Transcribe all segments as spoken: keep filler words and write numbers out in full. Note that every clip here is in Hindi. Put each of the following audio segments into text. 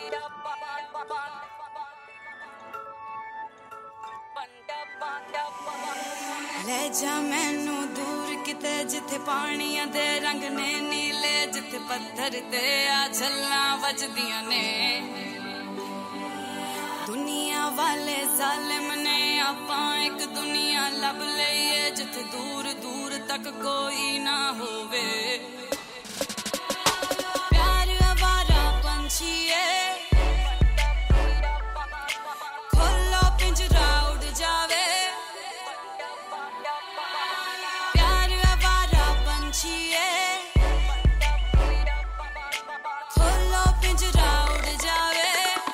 ले जा मैनू दूर किते जिथे पानियां दे रंग ने नीले जिथे पत्थर ते आ झल्लां वजदियां ने दुनिया वाले जालिम ने आपां एक दुनिया लब लईए जिथे दूर दूर तक कोई ना होवे प्यार आवारा पंछी है खोलो पिंजरा उड़ जावे खोलो पिंजरा उड़ जावे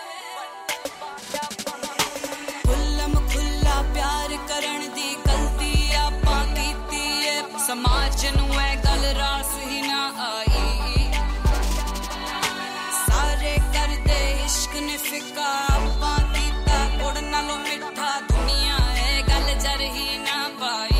खुल्लम खुल्ला प्यार करन दी गलती आपां कीती है समाज नू ऐ गल रास ही ना आई सारे करदे इश्क ने फिका आपां कीता उड़ नालों मिठा दुनिया ऐ गल जर ही ना पाई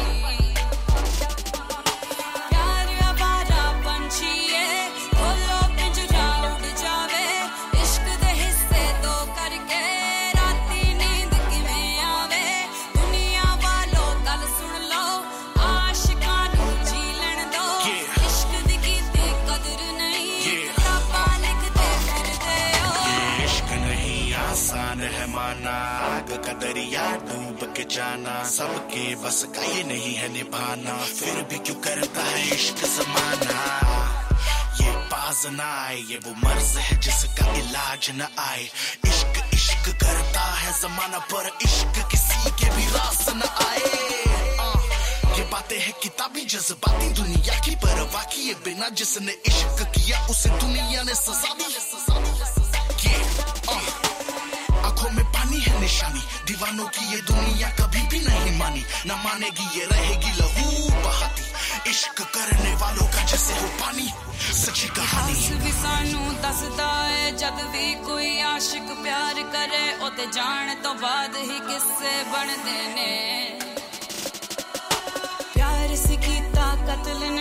आग का दरिया डूब के जाना सबके बस का ये नहीं है निभाना फिर भी क्यों करता है इश्क जमाना ये पास न आए ये वो मर्ज है जिसका इलाज न आए इश्क इश्क करता है जमाना पर इश्क किसी के भी रास न आए ये बातें हैं किताबी जज्बाती दुनिया की परवाह किए बिना जिसने इश्क किया उसे दुनिया ने सजा दी ये आंखों में पानी है निशानी दीवानों की ये दुनिया कभी भी नहीं मानी न मानेगी ये रहेगी लहू बहाती इश्क करने वालों का जैसे हो पानी सच्ची कहानी भी सानू दसदा है जब भी कोई आशिक प्यार करे ओते जान तो बाद ही किस्से बनदे ने प्यार सी कीता कत्ल